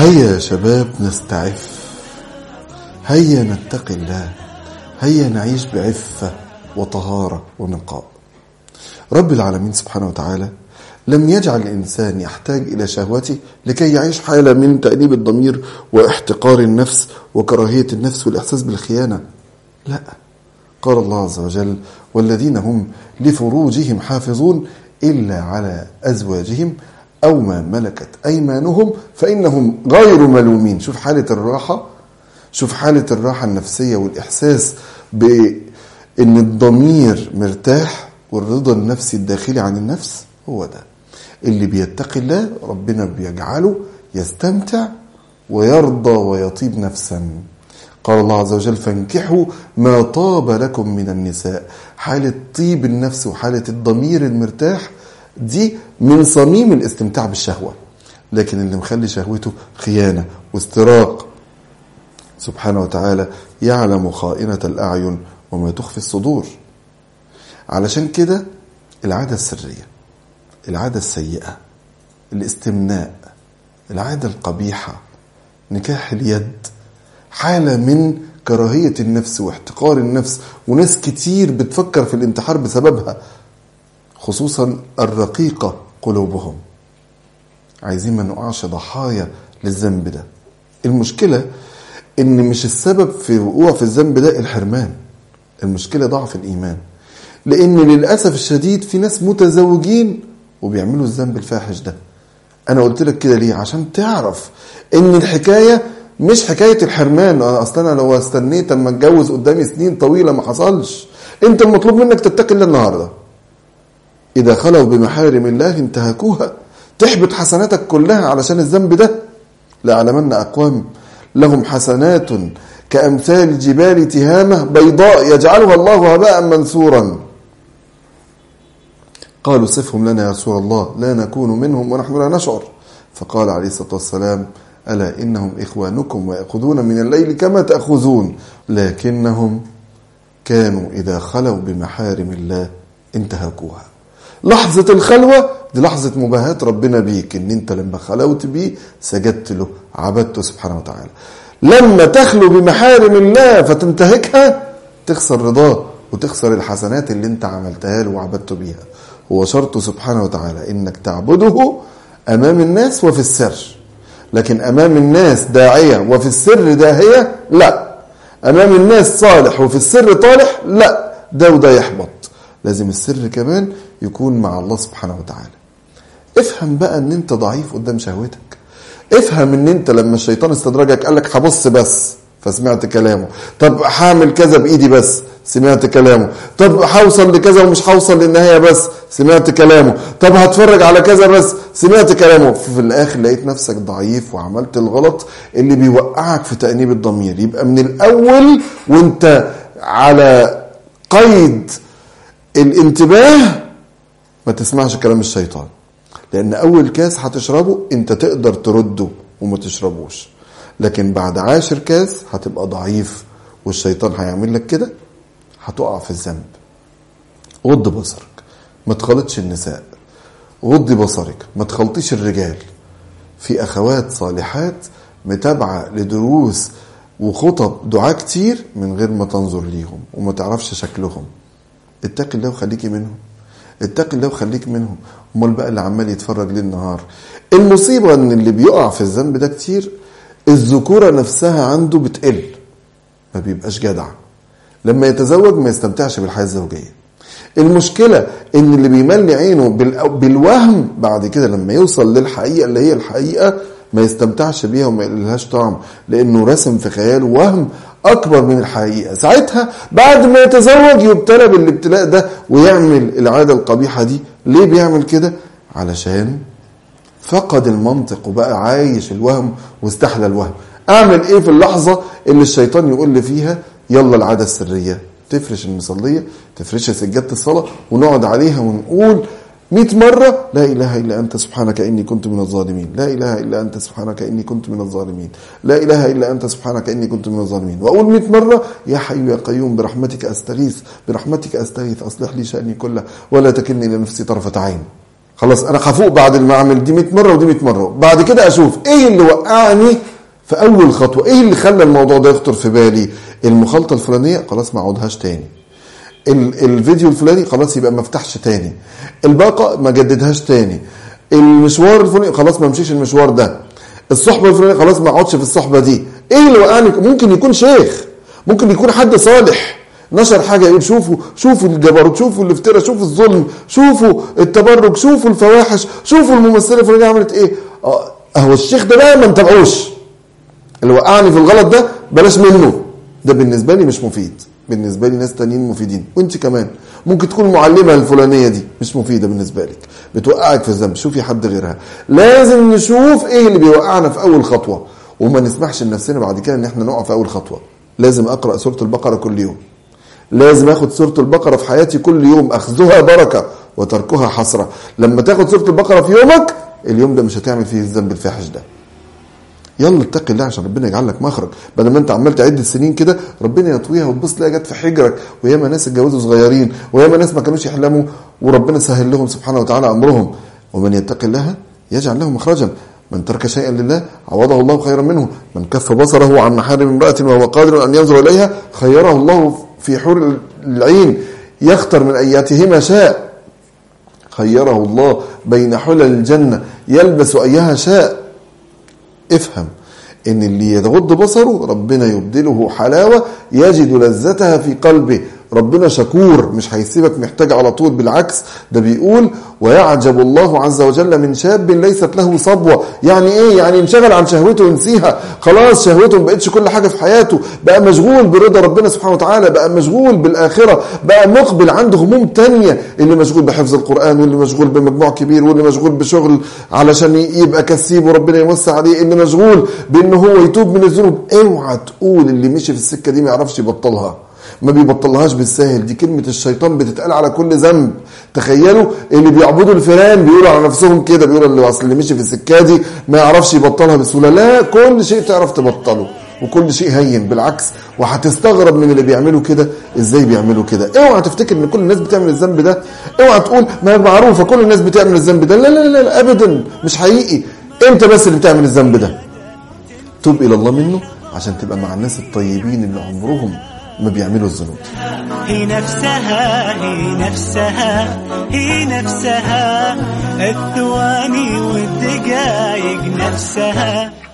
هيا يا شباب نستعف، هيا نتقي الله، هيا نعيش بعفة وطهارة ونقاء. رب العالمين سبحانه وتعالى لم يجعل الإنسان يحتاج إلى شهوته لكي يعيش حالة من تأنيب الضمير واحتقار النفس وكراهية النفس والإحساس بالخيانة. لا، قال الله عز وجل: والذين هم لفروجهم حافظون إلا على أزواجهم أو ما ملكت أيمانهم فإنهم غير ملومين. شوف حالة الراحة، شوف حالة الراحة النفسية والإحساس بأن الضمير مرتاح والرضا النفسي الداخلي عن النفس. هو ده اللي بيتقي الله، ربنا بيجعله يستمتع ويرضى ويطيب نفسا. قال الله عز وجل: فانكحوا ما طاب لكم من النساء. حالة طيب النفس وحالة الضمير المرتاح دي من صميم الاستمتاع بالشهوة، لكن اللي مخلي شهوته خيانة واستراق. سبحانه وتعالى يعلم خائنة الأعين وما تخفي الصدور. علشان كده العادة السرية، العادة السيئة، الاستمناء، العادة القبيحة، نكاح اليد، حالة من كراهية النفس واحتقار النفس، وناس كتير بتفكر في الانتحار بسببها، خصوصا الرقيقة قلوبهم. عايزين ما نقعش ضحايا للذنب ده. المشكلة ان مش السبب في وقوع في الذنب ده الحرمان، المشكلة ضعف الإيمان. لأن للأسف الشديد في ناس متزوجين وبيعملوا الذنب الفاحش ده. أنا قلت لك كده ليه؟ عشان تعرف إن الحكاية مش حكاية الحرمان. أصلا أنا لو استنيت أما اتجوز قدامي سنين طويلة ما حصلش. أنت المطلوب منك تتقي الله النهاردة. إذا خلوا بمحارم الله انتهكوها، تحبط حسناتك كلها علشان الذنب ده. لأعلمن أقوام لهم حسنات كأمثال جبال تهامة بيضاء يجعلها الله هباء منثورا. قالوا صفهم لنا يا رسول الله، لا نكون منهم ونحن لا نشعر. فقال عليه الصلاة والسلام: ألا إنهم إخوانكم ويأخذون من الليل كما تأخذون، لكنهم كانوا إذا خلوا بمحارم الله انتهكوها. لحظة الخلوة دي لحظة مباهاة ربنا بيك، إن أنت لما خلوت بيه سجدت له، عبدته سبحانه وتعالى. لما تخلو بمحارم الله فتنتهكها تخسر رضاه وتخسر الحسنات اللي انت عملتها له وعبدته بيها. هو شرطه سبحانه وتعالى انك تعبده امام الناس وفي السر، لكن امام الناس داعية وفي السر داهية لا، امام الناس صالح وفي السر طالح لا، ده وده يحبط. لازم السر كمان يكون مع الله سبحانه وتعالى. افهم بقى ان انت ضعيف قدام شهوتك. افهم ان انت لما الشيطان استدرجك قالك هبص بس فسمعت كلامه، طب هعمل كذا بايدي بس سمعت كلامه، طب هوصل لكذا ومش هوصل للنهايه بس سمعت كلامه، طب هتفرج على كذا بس سمعت كلامه. في الاخر لقيت نفسك ضعيف وعملت الغلط اللي بيوقعك في تأنيب الضمير. يبقى من الاول وانت على قيد الانتباه ما تسمعش كلام الشيطان، لأن أول كاس هتشربه أنت تقدر ترده وما تشربوش، لكن بعد 10 كاس هتبقى ضعيف والشيطان هيعمل لك كده، هتقع في الذنب. غض بصرك، ما تخلطش النساء. غض بصرك، ما تخلطيش الرجال. في أخوات صالحات متابعة لدروس وخطب دعاء كتير من غير ما تنظر ليهم وما تعرفش شكلهم. اتق الله وخليكي منهم، اتق الله وخليك منهم. امال بقى اللي عمال يتفرج ليل نهار. المصيبه ان اللي بيقع في الذنب ده كتير الذكوره نفسها عنده بتقل، ما بيبقاش جدع. لما يتزوج ما يستمتعش بالحياه الزوجيه. المشكله ان اللي بيملي عينه بالوهم بعد كده لما يوصل للحقيقه اللي هي الحقيقه ما يستمتعش بيها وما يلهاش طعم، لانه رسم في خياله وهم اكبر من الحقيقه. ساعتها بعد ما يتزوج يبتلى بالابتلاء ده ويعمل العاده القبيحه دي. ليه بيعمل كده؟ علشان فقد المنطق وبقى عايش الوهم واستحلى الوهم. اعمل ايه في اللحظه اللي الشيطان يقول لي فيها يلا العاده السريه؟ تفرش المصليه، تفرش سجاده الصلاه ونقعد عليها ونقول 100 مرة: لا إله إلا أنت سبحانك إني كنت من الظالمين، لا إله إلا أنت سبحانك إني كنت من الظالمين، لا إله إلا أنت سبحانك إني كنت من الظالمين. وأقول 100 مرة: يا حي يا قيوم برحمتك أستغيث، برحمتك أستغيث أصلح لي شأني كله ولا تكلني لنفسي طرفة عين. خلاص انا هفوق بعد ما اعمل دي 100 مره ودي 100 مره، بعد كده اشوف ايه اللي وقعني في اول خطوه، ايه اللي خلى الموضوع ده يخطر في بالي. المخالطه الفلانيه خلاص ما اقعدهاش تاني، الفيديو الفلاني خلاص يبقى ما افتحش تاني، الباقه ما جددهاش تاني، المشوار الفلاني خلاص ما امشيش المشوار ده، الصحبه الفلانيه خلاص ما اقعدش في الصحبه دي. ايه اللي وقعني؟ ممكن يكون شيخ، ممكن يكون حد صالح نشر حاجه يقول شوفوا الجبروت، شوفوا الافتراء، شوفوا الظلم، شوفوا التبرج، شوفوا الفواحش، شوفوا الممثله الفلانيه عملت ايه. اهو الشيخ ده بقى ما نتابعوش، اللي وقعني في الغلط ده بلاش منه، ده بالنسبه لي مش مفيد، بالنسبه لي ناس تانيين مفيدين. وانت كمان ممكن تكون المعلمه الفلانيه دي مش مفيده بالنسبه لك، بتوقعك في الذنب، شوفي حد غيرها. لازم نشوف ايه اللي بيوقعنا في اول خطوه، وما نسمحش لنفسنا بعد كده ان احنا نقع في اول خطوه. لازم اقرا سوره البقره كل يوم، لازم اخد سوره البقره في حياتي كل يوم، اخذها بركه وتركها حسره. لما تاخد سوره البقره في يومك، اليوم ده مش هتعمل فيه الذنب الفاحش ده. يلا اتقي الله عشان ربنا يجعل لك مخرج، بدل ما انت عمال تعد السنين كده ربنا يطويها وتبص تلاقيها جت في حجرك. وياما ناس اتجوزوا صغيرين، وياما ناس ما كانوش يحلموا وربنا سهل لهم سبحانه وتعالى امرهم. ومن يتقي الله يجعل له مخرجا، من ترك شيئا لله عوضه الله خيرا منه، من كف بصره عن محارم امرأة وهو قادر ان ينظر اليها خيره الله في حور العين يختر من اياتهما شاء، خيره الله بين حلل الجنة يلبس ايها شاء. افهم ان اللي يغض بصره ربنا يبدله حلاوة يجد لذتها في قلبه. ربنا شكور، مش هيسيبك محتاج على طول، بالعكس ده بيقول ويعجب الله عز وجل من شاب ليست له صبوة. يعني ايه؟ يعني انشغل عن شهوته ونسيها، خلاص شهوته ما بقتش كل حاجة في حياته، بقى مشغول برضا ربنا سبحانه وتعالى، بقى مشغول بالآخرة، بقى مقبل عنده هموم تانية، اللي مشغول بحفظ القرآن، واللي مشغول بمجموع كبير، واللي مشغول بشغل علشان يبقى كسيب وربنا يوسع عليه، اللي مشغول بانه هو يتوب من الذنوب. اوعى تقول اللي مشي في السكة دي ما يعرفش يبطلها، ما بيبطلهاش بالسهل، دي كلمة الشيطان بتتقال على كل ذنب. تخيلوا اللي بيعبدوا الفيران بيقولوا على نفسهم كده، بيقولوا اللي اصل اللي مشي في السكة دي ما يعرفش يبطلها بسهولة. لا، كل شيء تعرف تبطله وكل شيء هين، بالعكس. وهتستغرب من اللي بيعملوا كده ازاي بيعملوا كده. اوعى تفتكر ان كل الناس بتعمل الذنب ده، اوعى تقول ما معروفة كل الناس بتعمل الذنب ده، لا لا لا, لا ابدا، مش حقيقي. انت بس اللي بتعمل الذنب ده، توب الى الله منه عشان تبقى مع الناس الطيبين اللي عمرهم ما بيعملوا الذنوب. هي نفسها الثواني والدقايق نفسها.